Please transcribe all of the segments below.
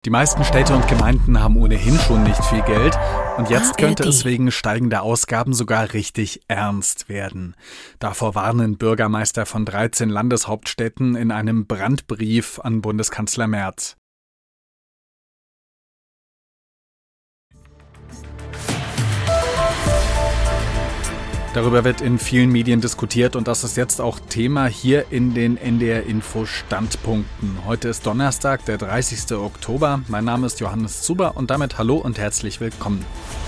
Die meisten Städte und Gemeinden haben ohnehin schon nicht viel Geld und jetzt könnte es wegen steigender Ausgaben sogar richtig ernst werden. Davor warnen Bürgermeister von 13 Landeshauptstädten in einem Brandbrief an Bundeskanzler Merz. Darüber wird in vielen Medien diskutiert und das ist jetzt auch Thema hier in den NDR Info Standpunkten. Heute ist Donnerstag, der 30. Oktober. Mein Name ist Johannes Zuber und damit hallo und herzlich willkommen.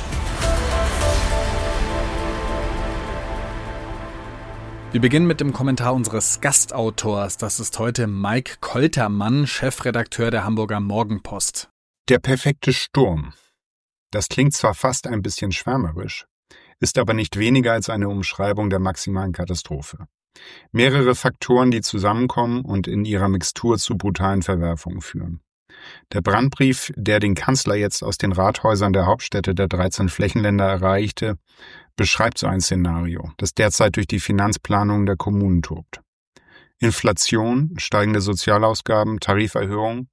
Wir beginnen mit dem Kommentar unseres Gastautors. Das ist heute Mike Koltermann, Chefredakteur der Hamburger Morgenpost. Der perfekte Sturm. Das klingt zwar fast ein bisschen schwärmerisch, ist aber nicht weniger als eine Umschreibung der maximalen Katastrophe. Mehrere Faktoren, die zusammenkommen und in ihrer Mixtur zu brutalen Verwerfungen führen. Der Brandbrief, der den Kanzler jetzt aus den Rathäusern der Hauptstädte der 13 Flächenländer erreichte, beschreibt so ein Szenario, das derzeit durch die Finanzplanungen der Kommunen tobt. Inflation, steigende Sozialausgaben, Tariferhöhungen.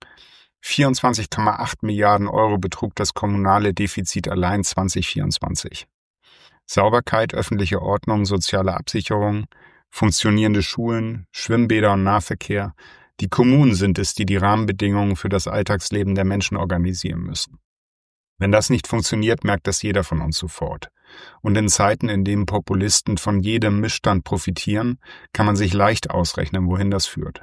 24,8 Milliarden Euro betrug das kommunale Defizit allein 2024. Sauberkeit, öffentliche Ordnung, soziale Absicherung, funktionierende Schulen, Schwimmbäder und Nahverkehr. Die Kommunen sind es, die die Rahmenbedingungen für das Alltagsleben der Menschen organisieren müssen. Wenn das nicht funktioniert, merkt das jeder von uns sofort. Und in Zeiten, in denen Populisten von jedem Missstand profitieren, kann man sich leicht ausrechnen, wohin das führt.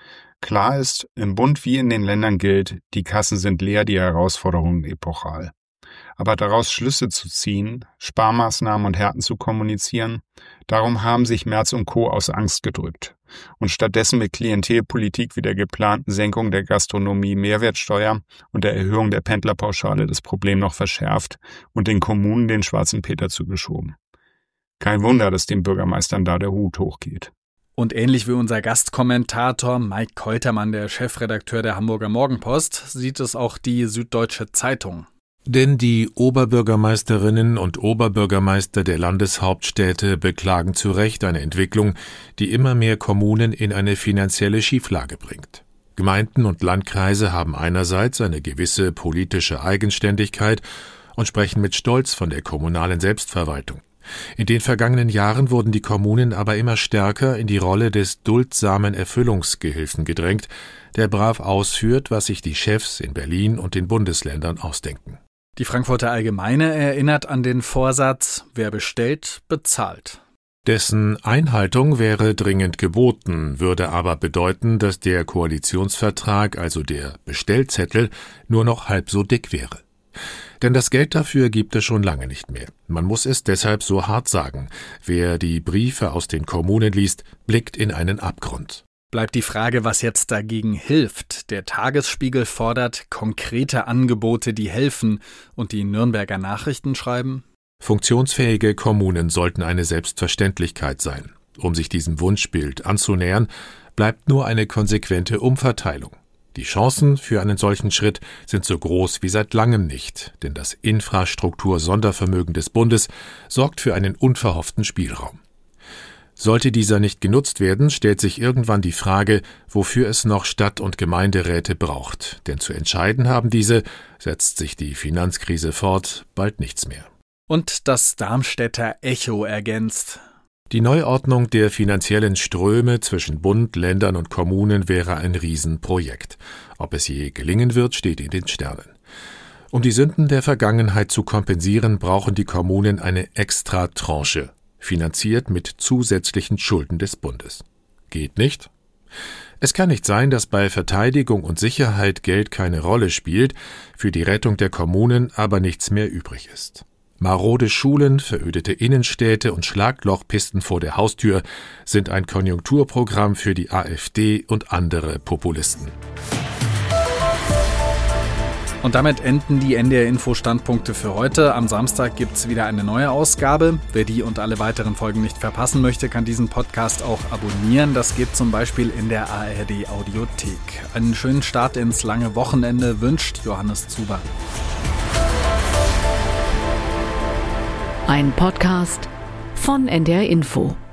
Klar ist, im Bund wie in den Ländern gilt, die Kassen sind leer, die Herausforderungen epochal. Aber daraus Schlüsse zu ziehen, Sparmaßnahmen und Härten zu kommunizieren, darum haben sich Merz und Co. aus Angst gedrückt und stattdessen mit Klientelpolitik wie der geplanten Senkung der Gastronomie-Mehrwertsteuer und der Erhöhung der Pendlerpauschale das Problem noch verschärft und den Kommunen den schwarzen Peter zugeschoben. Kein Wunder, dass den Bürgermeistern da der Hut hochgeht. Und ähnlich wie unser Gastkommentator Mike Koltermann, der Chefredakteur der Hamburger Morgenpost, sieht es auch die Süddeutsche Zeitung. Denn die Oberbürgermeisterinnen und Oberbürgermeister der Landeshauptstädte beklagen zu Recht eine Entwicklung, die immer mehr Kommunen in eine finanzielle Schieflage bringt. Gemeinden und Landkreise haben einerseits eine gewisse politische Eigenständigkeit und sprechen mit Stolz von der kommunalen Selbstverwaltung. In den vergangenen Jahren wurden die Kommunen aber immer stärker in die Rolle des duldsamen Erfüllungsgehilfen gedrängt, der brav ausführt, was sich die Chefs in Berlin und den Bundesländern ausdenken. Die Frankfurter Allgemeine erinnert an den Vorsatz, wer bestellt, bezahlt. Dessen Einhaltung wäre dringend geboten, würde aber bedeuten, dass der Koalitionsvertrag, also der Bestellzettel, nur noch halb so dick wäre. Denn das Geld dafür gibt es schon lange nicht mehr. Man muss es deshalb so hart sagen. Wer die Briefe aus den Kommunen liest, blickt in einen Abgrund. Bleibt die Frage, was jetzt dagegen hilft. Der Tagesspiegel fordert konkrete Angebote, die helfen, und die Nürnberger Nachrichten schreiben: Funktionsfähige Kommunen sollten eine Selbstverständlichkeit sein. Um sich diesem Wunschbild anzunähern, bleibt nur eine konsequente Umverteilung. Die Chancen für einen solchen Schritt sind so groß wie seit langem nicht, denn das Infrastruktur-Sondervermögen des Bundes sorgt für einen unverhofften Spielraum. Sollte dieser nicht genutzt werden, stellt sich irgendwann die Frage, wofür es noch Stadt- und Gemeinderäte braucht. Denn zu entscheiden haben diese, setzt sich die Finanzkrise fort, bald nichts mehr. Und das Darmstädter Echo ergänzt: Die Neuordnung der finanziellen Ströme zwischen Bund, Ländern und Kommunen wäre ein Riesenprojekt. Ob es je gelingen wird, steht in den Sternen. Um die Sünden der Vergangenheit zu kompensieren, brauchen die Kommunen eine Extratranche, finanziert mit zusätzlichen Schulden des Bundes. Geht nicht? Es kann nicht sein, dass bei Verteidigung und Sicherheit Geld keine Rolle spielt, für die Rettung der Kommunen aber nichts mehr übrig ist. Marode Schulen, verödete Innenstädte und Schlaglochpisten vor der Haustür sind ein Konjunkturprogramm für die AfD und andere Populisten. Und damit enden die NDR-Info-Standpunkte für heute. Am Samstag gibt's wieder eine neue Ausgabe. Wer die und alle weiteren Folgen nicht verpassen möchte, kann diesen Podcast auch abonnieren. Das geht zum Beispiel in der ARD-Audiothek. Einen schönen Start ins lange Wochenende wünscht Johannes Zuber. Ein Podcast von NDR Info.